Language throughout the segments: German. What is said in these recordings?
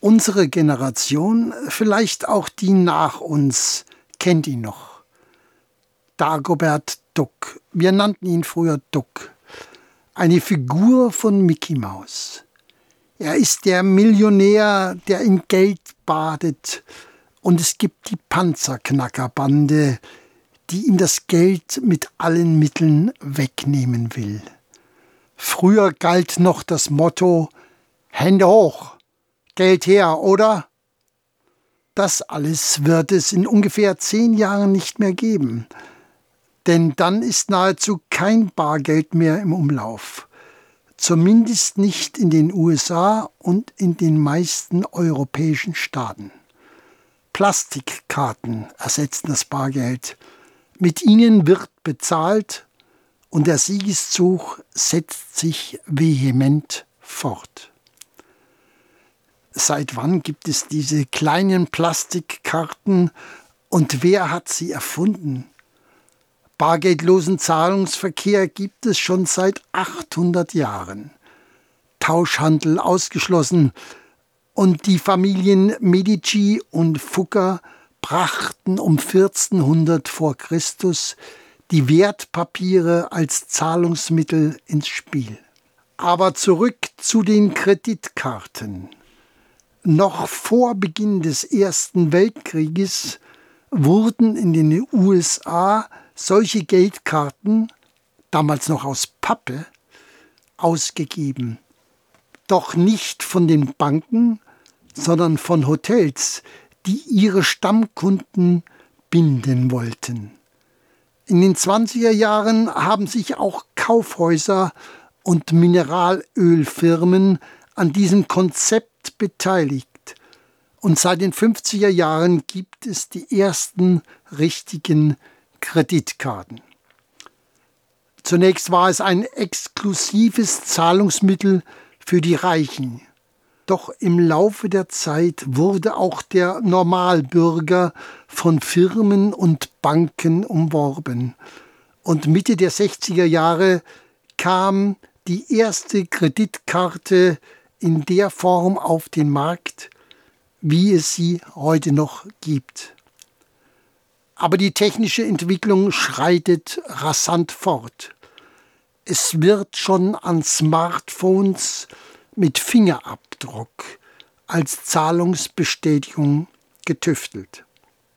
Unsere Generation, vielleicht auch die nach uns, kennt ihn noch. Dagobert Duck. Wir nannten ihn früher Duck. Eine Figur von Mickey Mouse. Er ist der Millionär, der in Geld badet. Und es gibt die Panzerknackerbande, die ihm das Geld mit allen Mitteln wegnehmen will. Früher galt noch das Motto: Hände hoch, Geld her, oder? Das alles wird es in ungefähr 10 Jahren nicht mehr geben. Denn dann ist nahezu kein Bargeld mehr im Umlauf. Zumindest nicht in den USA und in den meisten europäischen Staaten. Plastikkarten ersetzen das Bargeld. Mit ihnen wird bezahlt und der Siegeszug setzt sich vehement fort. Seit wann gibt es diese kleinen Plastikkarten und wer hat sie erfunden? Bargeldlosen Zahlungsverkehr gibt es schon seit 800 Jahren. Tauschhandel ausgeschlossen und die Familien Medici und Fugger brachten um 1400 vor Christus die Wertpapiere als Zahlungsmittel ins Spiel. Aber zurück zu den Kreditkarten. Noch vor Beginn des Ersten Weltkrieges wurden in den USA solche Geldkarten, damals noch aus Pappe, ausgegeben. Doch nicht von den Banken, sondern von Hotels, die ihre Stammkunden binden wollten. In den 20er Jahren haben sich auch Kaufhäuser und Mineralölfirmen an diesem Konzept beteiligt. Und seit den 50er Jahren gibt es die ersten richtigen Kreditkarten. Zunächst war es ein exklusives Zahlungsmittel für die Reichen. Doch im Laufe der Zeit wurde auch der Normalbürger von Firmen und Banken umworben. Und Mitte der 60er Jahre kam die erste Kreditkarte in der Form auf den Markt, wie es sie heute noch gibt. Aber die technische Entwicklung schreitet rasant fort. Es wird schon an Smartphones mit Fingerabdruck als Zahlungsbestätigung getüftelt.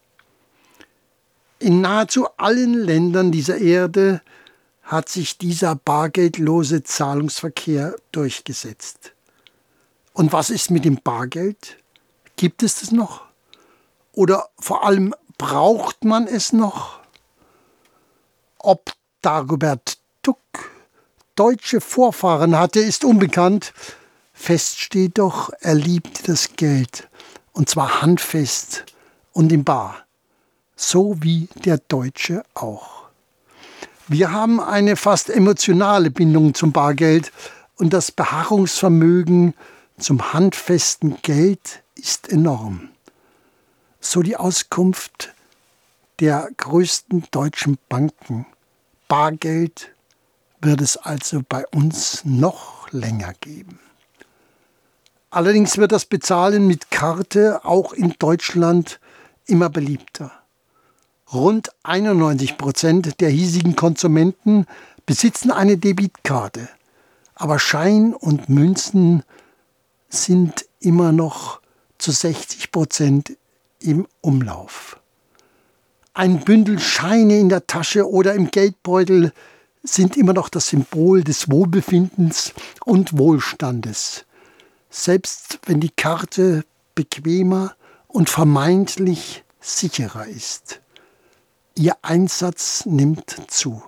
In nahezu allen Ländern dieser Erde hat sich dieser bargeldlose Zahlungsverkehr durchgesetzt. Und was ist mit dem Bargeld? Gibt es das noch? Oder vor allem braucht man es noch? Ob Dagobert Duck deutsche Vorfahren hatte, ist unbekannt. Fest steht doch, er liebte das Geld, und zwar handfest und in bar, so wie der Deutsche auch. Wir haben eine fast emotionale Bindung zum Bargeld und das Beharrungsvermögen zum handfesten Geld ist enorm. So die Auskunft der größten deutschen Banken. Bargeld wird es also bei uns noch länger geben. Allerdings wird das Bezahlen mit Karte auch in Deutschland immer beliebter. Rund 91% der hiesigen Konsumenten besitzen eine Debitkarte, aber Schein und Münzen sind immer noch zu 60% im Umlauf. Ein Bündel Scheine in der Tasche oder im Geldbeutel sind immer noch das Symbol des Wohlbefindens und Wohlstandes. Selbst wenn die Karte bequemer und vermeintlich sicherer ist. Ihr Einsatz nimmt zu.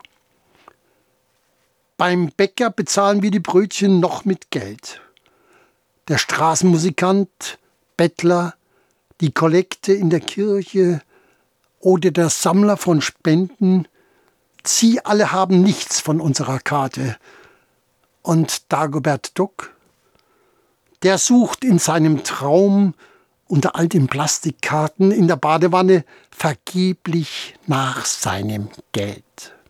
Beim Bäcker bezahlen wir die Brötchen noch mit Geld. Der Straßenmusikant, Bettler, die Kollekte in der Kirche oder der Sammler von Spenden, sie alle haben nichts von unserer Karte. Und Dagobert Duck, der sucht in seinem Traum unter all den Plastikkarten in der Badewanne vergeblich nach seinem Geld.